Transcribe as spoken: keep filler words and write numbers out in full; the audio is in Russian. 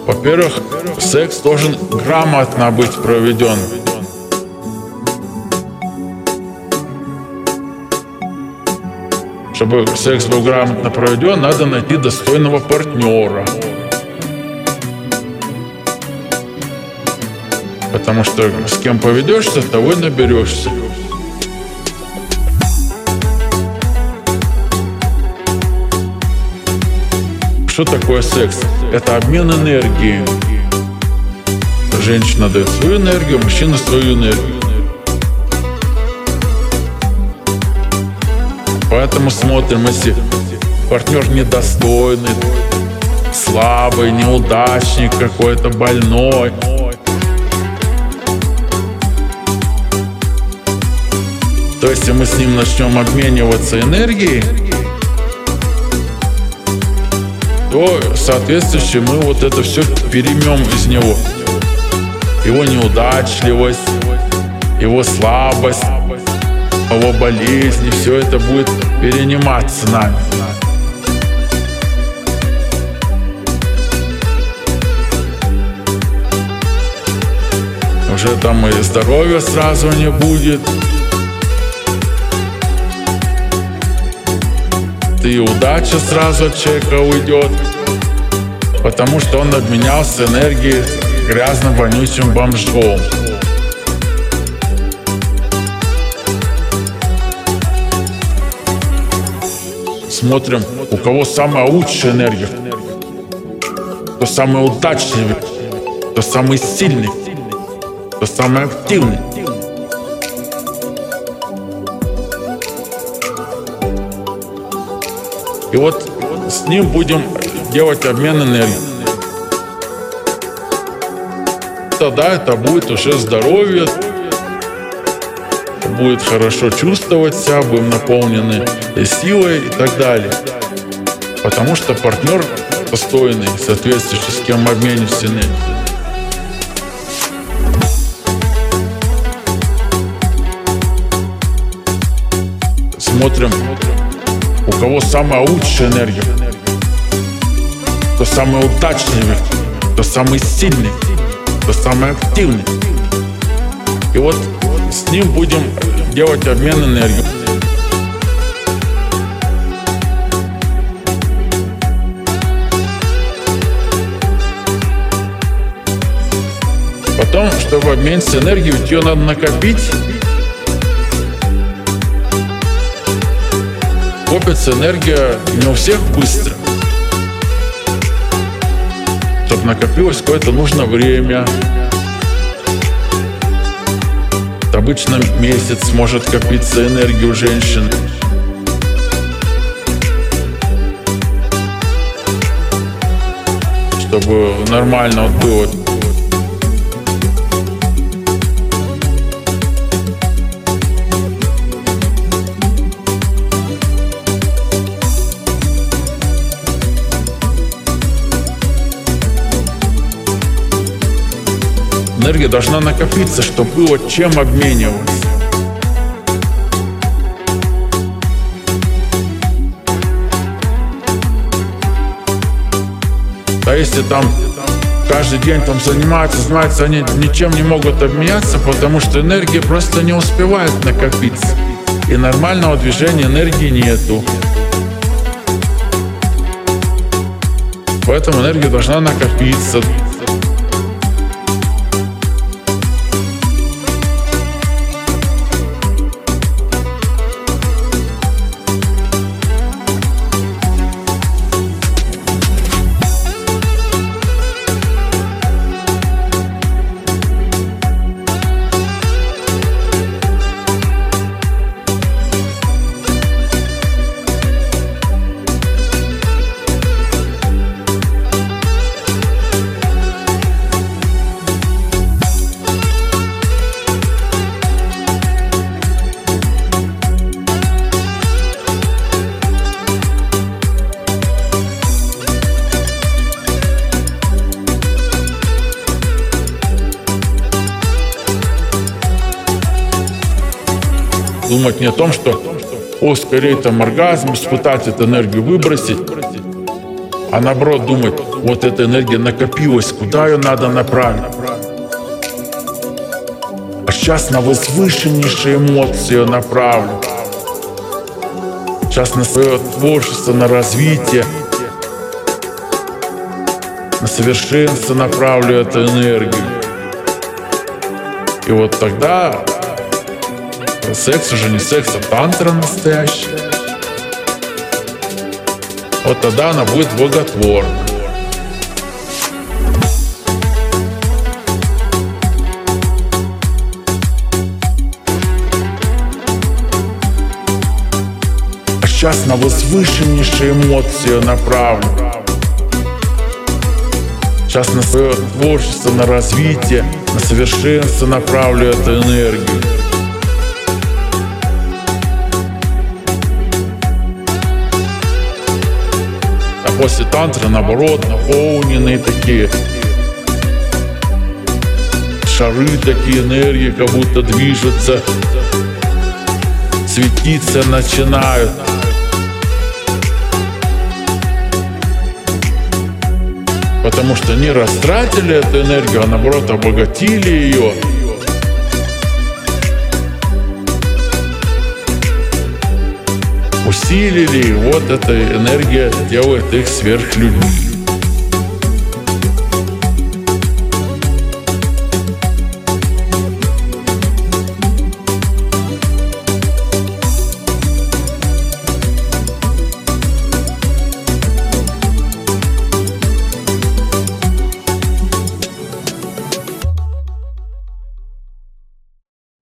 Во-первых, секс должен грамотно быть проведен. Чтобы секс был грамотно проведен, надо найти достойного партнера. Потому что с кем поведешься, того и наберешься. Что такое секс? Это обмен энергией. Женщина дает свою энергию, мужчина свою энергию. Поэтому смотрим, если партнер недостойный, слабый, неудачник какой-то, больной, то если мы с ним начнем обмениваться энергией, то, соответствующе, мы вот это все переймем из него. Его неудачливость, его слабость, его болезни, все это будет перениматься нами. Уже там и здоровья сразу не будет. И удача сразу от человека уйдет, потому что он обменялся энергией с грязным, вонючим бомжом. Смотрим, у кого самая лучшая энергия, кто самый удачливый, кто самый сильный, кто самый активный. И вот с ним будем делать обмен энергией. Тогда это будет уже здоровье, будет хорошо чувствовать себя, будем наполнены силой и так далее. Потому что партнер достойный, соответствующий, с кем обмениваешься энергией. Смотрим, у кого самая лучшая энергия, кто самый удачливый, кто самый сильный, кто самый активный. И вот с ним будем делать обмен энергией. Потом, чтобы обмениться энергией, ее надо накопить. Копится энергия не у всех быстро. Чтобы накопилось какое-то нужно время. Обычно месяц может копиться энергия у женщин. Чтобы нормально вот было. Энергия должна накопиться, чтобы было чем обмениваться. А если там каждый день там занимаются, занимаются, они ничем не могут обменяться, потому что энергия просто не успевает накопиться. И нормального движения энергии нету. Поэтому энергия должна накопиться. Думать не о том, что о, скорее там оргазм, испытать эту энергию, выбросить. а наоборот думать, вот эта энергия накопилась, куда ее надо направить. А сейчас на возвышеннейшие эмоции ее направлю. Сейчас на свое творчество, на развитие, на совершенство направлю эту энергию. И вот тогда секс уже не секс, а тантра настоящая. Вот тогда она будет благотворна. А сейчас на возвышеннейшие эмоции ее направлю. Сейчас на свое творчество, на развитие, на совершенство направлю эту энергию. А после тантры, наоборот, наполненные такие шары, такие энергии, как будто движутся, светиться начинают. Потому что не растратили эту энергию, а наоборот обогатили ее. Усилили, и вот эта энергия делает их сверхлюдьми.